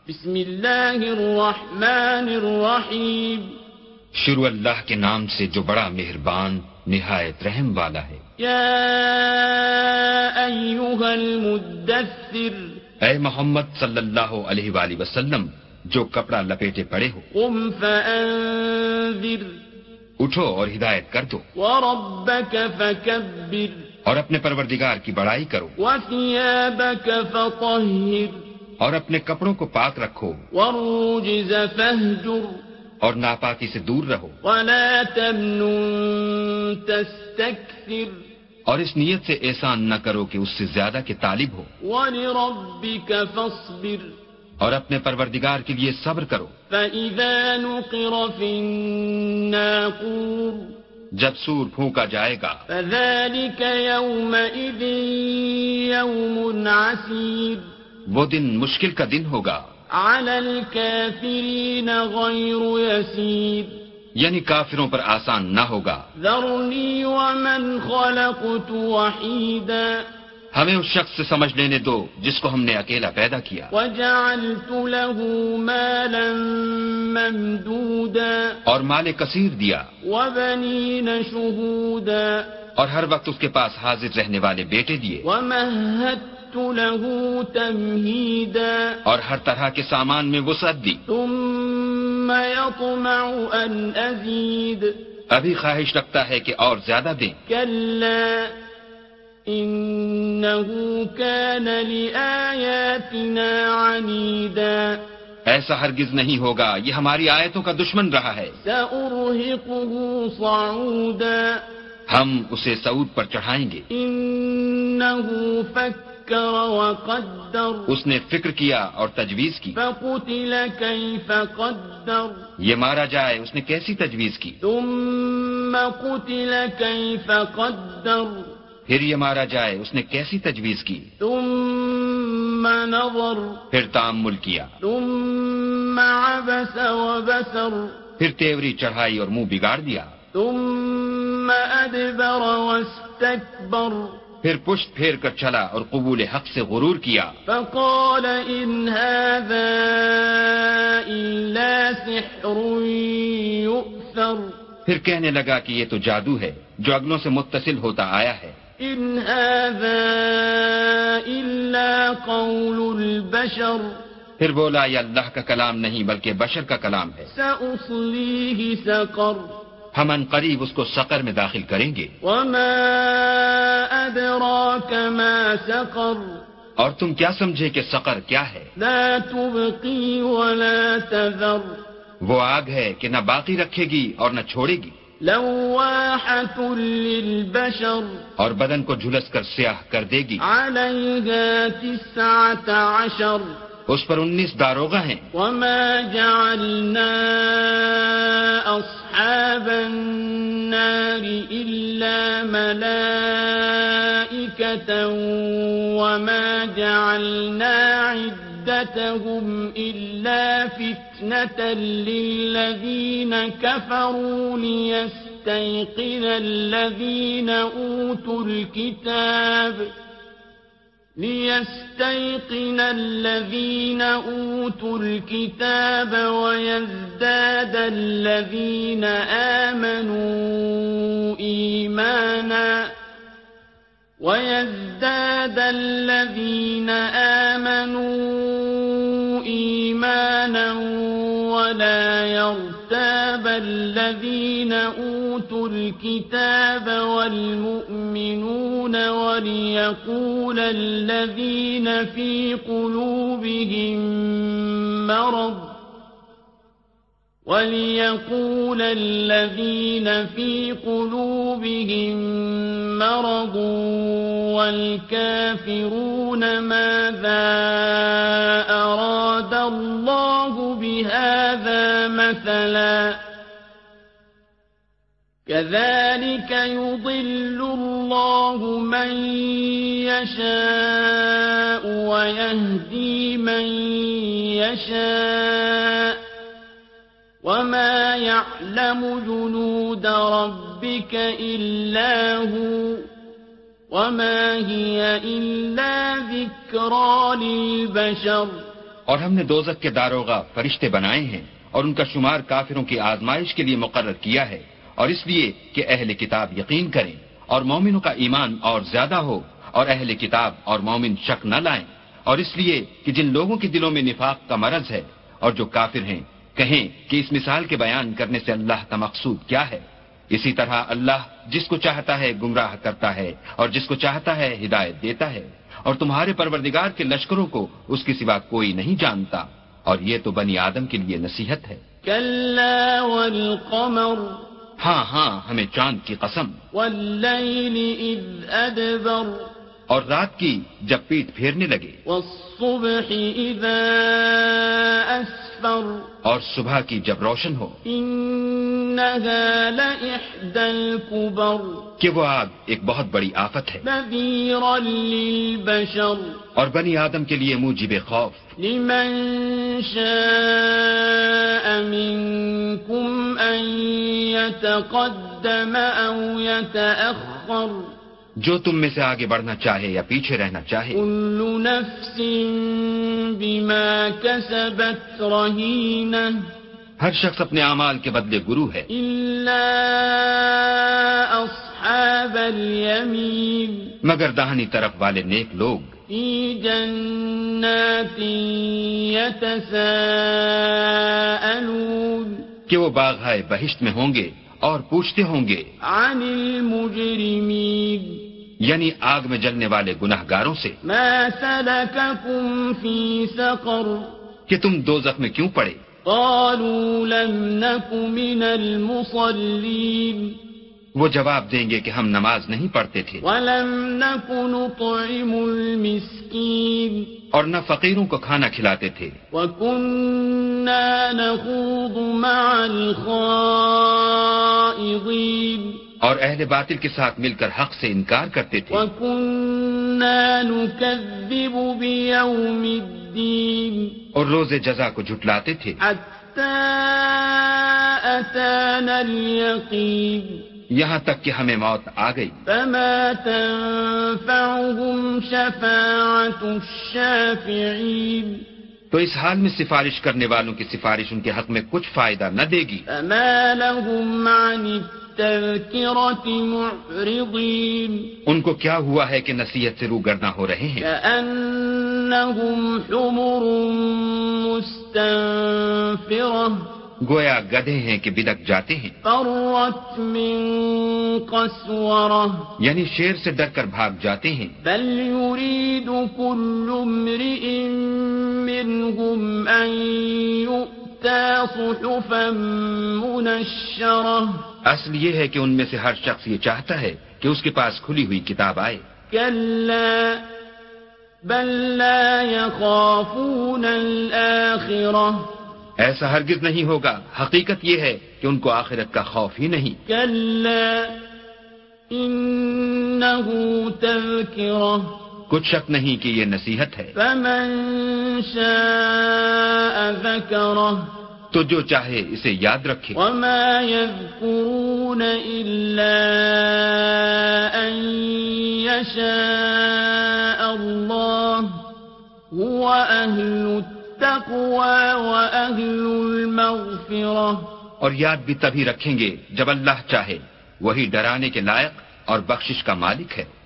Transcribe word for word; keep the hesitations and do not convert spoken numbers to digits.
بسم اللہ الرحمن الرحیم. شروع اللہ کے نام سے جو بڑا مہربان نہایت رحم والا ہے. یا ایھا المدثر، اے محمد صلی اللہ علیہ وآلہ وسلم جو کپڑا لپیٹے پڑے ہو، قم فانذر، اٹھو اور ہدایت کر دو. وربک فکبر، اور اپنے پروردگار کی بڑائی کرو. وثیابک فطہر، اور اپنے کپڑوں کو پاک رکھو. والرجز فاہجر، اور ناپاکی سے دور رہو. ولا تمنن تستکثر، اور اس نیت سے احسان نہ کرو کہ اس سے زیادہ کے طالب ہو. ولربک فاصبر، اور اپنے پروردگار کے لیے صبر کرو. فإذا نقر في الناقور، جب سور پھونکا جائے گا. فذلك يومئذ يوم عسير، وہ دن مشکل کا دن ہوگا. على الكافرين غير يسير، یعنی کافروں پر آسان نہ ہوگا. ذرني ومن خلقت وحيدا، ہمیں اس شخص سے سمجھ لینے دو جس کو ہم نے اکیلا پیدا کیا. وجعلت له مالا ممدودا، اور مال کثیر دیا. وبنين شهودا، اور ہر وقت اس کے پاس حاضر رہنے والے بیٹے دیے. ومهدت له تمهيدا، اور ہر طرح کے سامان میں وسعت دی. ثم يطمع ان ازيد، ابھی خواہش رکھتا ہے کہ اور زیادہ دیں. كلا انه كان لآياتنا عنيدا، ایسا ہرگز نہیں ہوگا، یہ ہماری آیتوں کا دشمن رہا ہے. سأرهقه صعودا، ہم اسے صعود پر چڑھائیں گے. انه فكر وقدر، اس نے فکر کیا اور تجویز کی. فقتل كيف قدر، یہ مارا جائے اس نے کیسی تجویز کی. ثم قتل كيف قدر، پھر یہ مارا جائے اس نے کیسی تجویز کی. ثم نظر، پھر تأمل کیا. ثم عبس وبسر، پھر تیوری چڑھائی اور منہ بگاڑ دیا. ثم ادبر واستكبر، پھر پشت پھیر کر چلا اور قبول حق سے غرور کیا. فقال ان هذا الا سحر يؤثر، پھر کہنے لگا کہ یہ تو جادو ہے جو اگلوں سے متصل ہوتا آیا ہے. ان هذا الا قول البشر، پھر بولا یہ اللہ کا کلام نہیں بلکہ بشر کا کلام ہے. سأصليه سقر، ہم ان قریب اس کو سقر میں داخل کریں گے. وما ادراك ما سقر، اور تم کیا سمجھے کہ سقر کیا ہے. لا تبقي ولا تذر، وہ آگ ہے کہ نہ باقی رکھے گی اور نہ چھوڑے گی. لواحة للبشر، اور بدن کو جھلس کر سیاہ کر دے گی. عليها تسعة عشر، اس پر انیس داروغہ ہیں. وما جعلنا أصحاب النار إلا ملائكة وما جعلنا عدتهم إلا فتنة للذين كفروا ليستيقن الذين أوتوا الكتاب ليستيقن الذين أوتوا الكتاب ويزداد الذين آمنوا إيمانا ويزداد الذين آمنوا إيمانا ولا يرتاب الذين أوتوا الكتاب والمؤمنون وليقول الذين في قلوبهم مرض وليقول الذين في قلوبهم مرض والكافرون ماذا أراد الله بهذا مثلا كذلك يضل الله من يشاء ويهدي من يشاء وما يعلم جنود ربك إلا هو وما هي إلا ذكرى للبشر اور ہم نے دوزخ کے داروغہ فرشتے بنائے ہیں اور ان کا شمار کافروں کی آزمائش کے لیے مقرر کیا ہے، اور اس لیے کہ اہل کتاب یقین کریں اور مومنوں کا ایمان اور زیادہ ہو اور اہل کتاب اور مومن شک نہ لائیں، اور اس لیے کہ جن لوگوں کے دلوں میں نفاق کا مرض ہے اور جو کافر ہیں کہیں کہ اس مثال کے بیان کرنے سے اللہ کا مقصود کیا ہے۔ اسی طرح اللہ جس کو چاہتا ہے گمراہ کرتا ہے اور جس کو چاہتا ہے ہدایت دیتا ہے، اور تمہارے پروردگار کے لشکروں کو اس کے سوا کوئی نہیں جانتا، اور یہ تو بنی آدم کے لیے نصیحت ہے۔ کلا والقمر ہاں ہاں ہمیں چاند کی قسم، واللیل اذ ادبر اور رات کی جب پیٹ پھیرنے لگے، والصبح اذا اسفر اور صبح کی جب روشن ہو، انها لإحدى الكبر کہ وہ آگ ایک بہت بڑی آفت ہے، نذیرا للبشر اور بنی آدم کے لیے موجب خوف، لمن شاء منكم ان يتقدم او يتأخر جو تم میں سے آگے بڑھنا چاہے یا پیچھے رہنا چاہے، كل نفس بما كسبت رهينة ہر شخص اپنے اعمال کے بدلے گرو ہے، إلا أصحاب اليمين مگر داہنی طرف والے نیک لوگ في جنات يتساءلون کہ وہ باغ بہشت میں ہوں گے اور پوچھتے ہوں گے عن المجرمين یعنی آگ میں جلنے والے گناہ گاروں سے، ما سلككم في سقر کہ تم دوزخ میں کیوں پڑے؟ قالوا لم نك من المصلين وہ جواب دیں گے کہ ہم نماز نہیں پڑھتے تھے ولم نك نطعم المسكين اور نہ فقیروں کو کھانا کھلاتے تھے، وكنا نخوض مع الخائضين اور اہل باطل کے ساتھ مل کر حق سے انکار کرتے تھے، وكنا نكذب بيوم الدين اور روز جزا کو جھٹلاتے تھے، حتى أتانا اليقين یہاں تک کہ ہمیں موت آ گئی۔ فما تنفعهم شفاعة الشافعين تو اس حال میں سفارش کرنے والوں کی سفارش ان کے حق میں کچھ فائدہ نہ دے گی۔ فما لهم عن التذكرة معرضين ان کو کیا ہوا ہے کہ نصیحت سے روگرداں ہو رہے ہیں، كأنهم حمر مستنفرة گویا گدھے ہیں کہ بدک جاتے ہیں، فرت من قسورة یعنی شیر سے ڈر کر بھاگ جاتے ہیں۔ بل يريد كل امرئ منهم أن يؤتى صحفا منشرة اصل یہ ہے کہ ان میں سے ہر شخص یہ چاہتا ہے کہ اس کے پاس کھلی ہوئی کتاب آئے۔ كلا بل لا يخافون الآخرة ایسا ہرگز نہیں ہوگا، حقیقت یہ ہے کہ ان کو آخرت کا خوف ہی نہیں۔ كلا إنه تذكرة کچھ شک نہیں کہ یہ نصیحت ہے، فمن شاء ذكره تو جو چاہے اسے یاد رکھے۔ وما يذكرون إلا أن يشاء الله هو أهل التقوى وأهل المغفرة اور یاد بھی تبھی رکھیں گے جب اللہ چاہے، وہی ڈرانے کے لائق اور بخشش کا مالک ہے۔